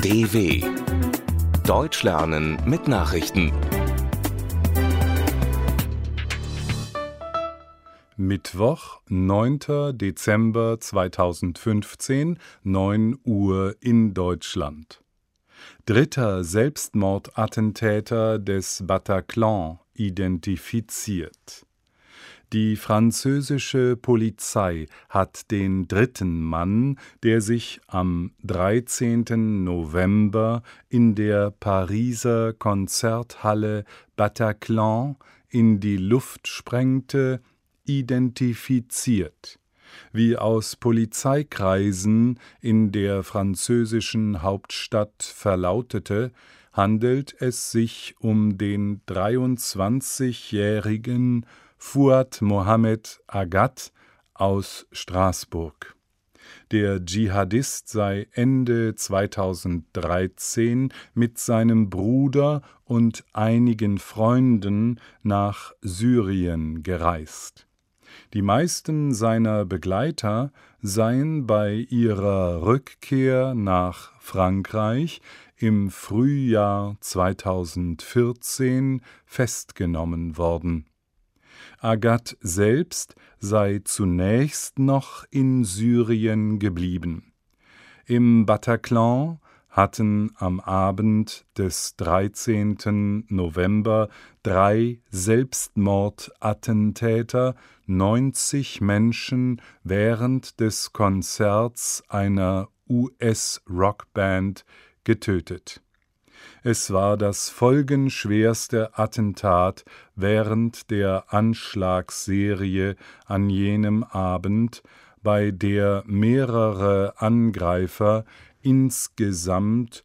DW Deutsch lernen mit Nachrichten. Mittwoch, 9. Dezember 2015, 9 Uhr in Deutschland. Dritter Selbstmordattentäter des Bataclan identifiziert. Die französische Polizei hat den dritten Mann, der sich am 13. November in der Pariser Konzerthalle Bataclan in die Luft sprengte, identifiziert. Wie aus Polizeikreisen in der französischen Hauptstadt verlautete, handelt es sich um den 23-jährigen Fouad Mohamed Agat aus Straßburg. Der Dschihadist sei Ende 2013 mit seinem Bruder und einigen Freunden nach Syrien gereist. Die meisten seiner Begleiter seien bei ihrer Rückkehr nach Frankreich im Frühjahr 2014 festgenommen worden. Agat selbst sei zunächst noch in Syrien geblieben. Im Bataclan hatten am Abend des 13. November 3 Selbstmordattentäter 90 Menschen während des Konzerts einer US-Rockband getötet. Es war das folgenschwerste Attentat während der Anschlagsserie an jenem Abend, bei der mehrere Angreifer insgesamt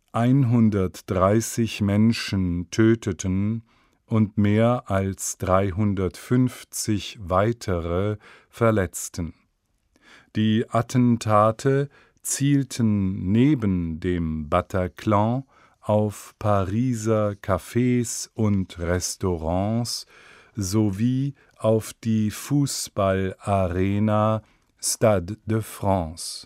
130 Menschen töteten und mehr als 350 weitere verletzten. Die Attentate zielten neben dem Bataclan auf Pariser Cafés und Restaurants sowie auf die Fußballarena Stade de France.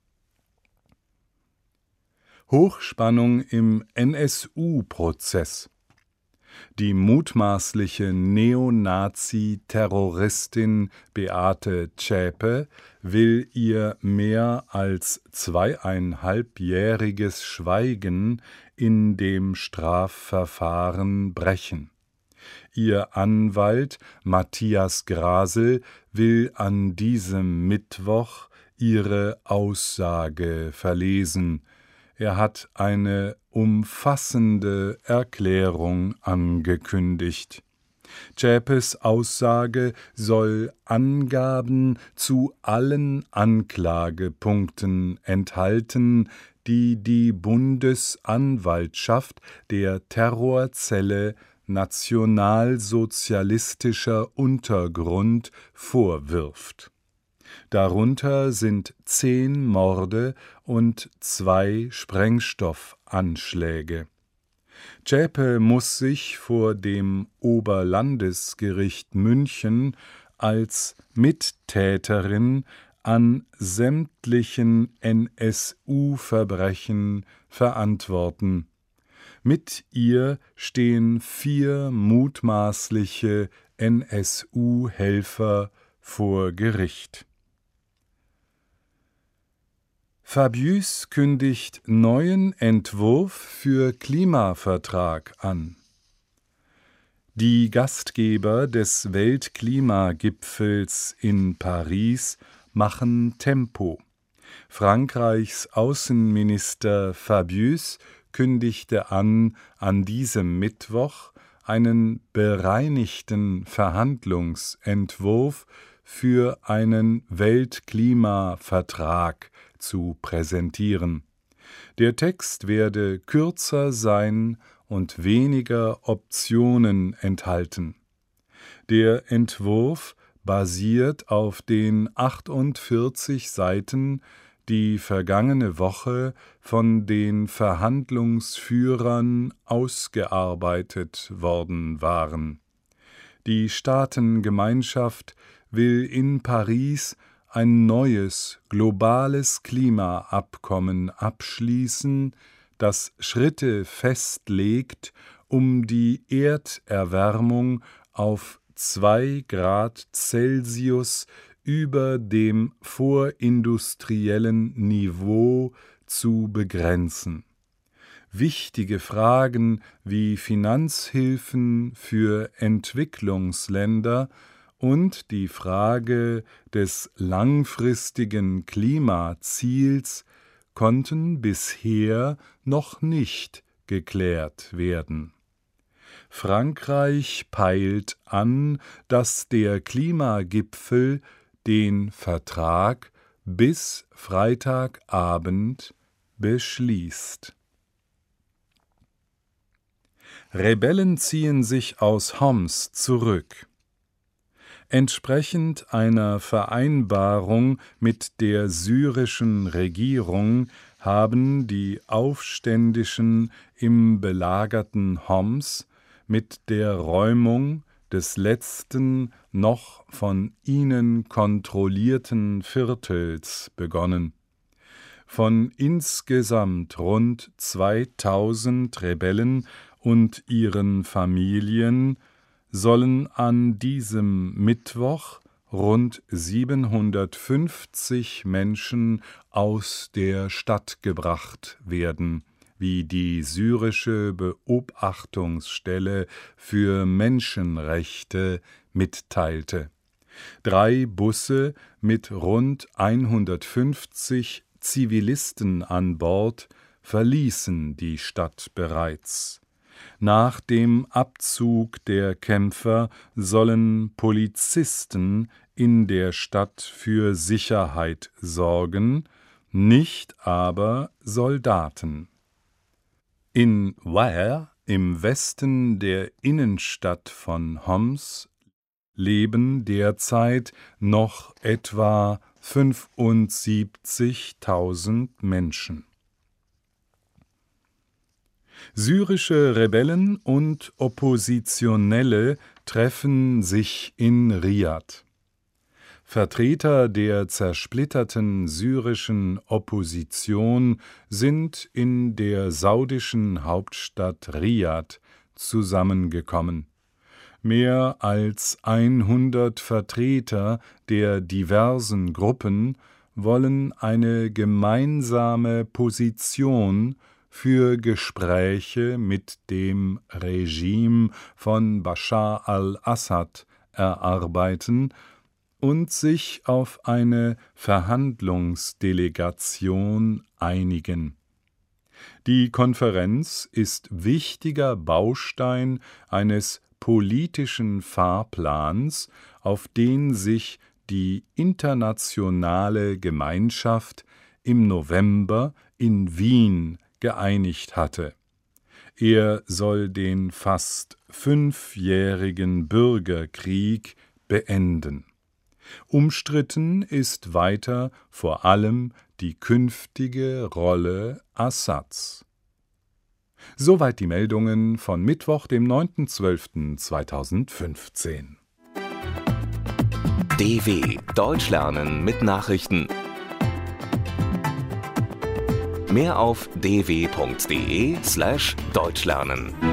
Hochspannung im NSU-Prozess. Die mutmaßliche Neonazi-Terroristin Beate Zschäpe will ihr mehr als 2,5-jähriges Schweigen in dem Strafverfahren brechen. Ihr Anwalt Matthias Grasel will an diesem Mittwoch ihre Aussage verlesen. Er hat eine umfassende Erklärung angekündigt. Zschäpes Aussage soll Angaben zu allen Anklagepunkten enthalten, die die Bundesanwaltschaft der Terrorzelle Nationalsozialistischer Untergrund vorwirft. Darunter sind 10 Morde und 2 Sprengstoffanschläge. Zschäpe muss sich vor dem Oberlandesgericht München als Mittäterin an sämtlichen NSU-Verbrechen verantworten. Mit ihr stehen 4 mutmaßliche NSU-Helfer vor Gericht. Fabius kündigt neuen Entwurf für Klimavertrag an. Die Gastgeber des Weltklimagipfels in Paris machen Tempo. Frankreichs Außenminister Fabius kündigte an diesem Mittwoch einen bereinigten Verhandlungsentwurf für einen Weltklimavertrag zu präsentieren. Der Text werde kürzer sein und weniger Optionen enthalten. Der Entwurf basiert auf den 48 Seiten, die vergangene Woche von den Verhandlungsführern ausgearbeitet worden waren. Die Staatengemeinschaft will in Paris ein neues globales Klimaabkommen abschließen, das Schritte festlegt, um die Erderwärmung auf 2 Grad Celsius über dem vorindustriellen Niveau zu begrenzen. Wichtige Fragen wie Finanzhilfen für Entwicklungsländer und die Frage des langfristigen Klimaziels konnten bisher noch nicht geklärt werden. Frankreich peilt an, dass der Klimagipfel den Vertrag bis Freitagabend beschließt. Rebellen ziehen sich aus Homs zurück. Entsprechend einer Vereinbarung mit der syrischen Regierung haben die Aufständischen im belagerten Homs mit der Räumung des letzten noch von ihnen kontrollierten Viertels begonnen. Von insgesamt rund 2000 Rebellen und ihren Familien sollen an diesem Mittwoch rund 750 Menschen aus der Stadt gebracht werden, wie die syrische Beobachtungsstelle für Menschenrechte mitteilte. 3 Busse mit rund 150 Zivilisten an Bord verließen die Stadt bereits. Nach dem Abzug der Kämpfer sollen Polizisten in der Stadt für Sicherheit sorgen, nicht aber Soldaten. In Wa'er, im Westen der Innenstadt von Homs, leben derzeit noch etwa 75.000 Menschen. Syrische Rebellen und Oppositionelle treffen sich in Riad. Vertreter der zersplitterten syrischen Opposition sind in der saudischen Hauptstadt Riad zusammengekommen. Mehr als 100 Vertreter der diversen Gruppen wollen eine gemeinsame Position für Gespräche mit dem Regime von Bashar al-Assad erarbeiten und sich auf eine Verhandlungsdelegation einigen. Die Konferenz ist wichtiger Baustein eines politischen Fahrplans, auf den sich die internationale Gemeinschaft im November in Wien geeinigt hatte. Er soll den fast 5-jährigen Bürgerkrieg beenden. Umstritten ist weiter vor allem die künftige Rolle Assads. Soweit die Meldungen von Mittwoch, dem 9.12.2015. DW Deutsch lernen mit Nachrichten. Mehr auf dw.de/deutschlernen.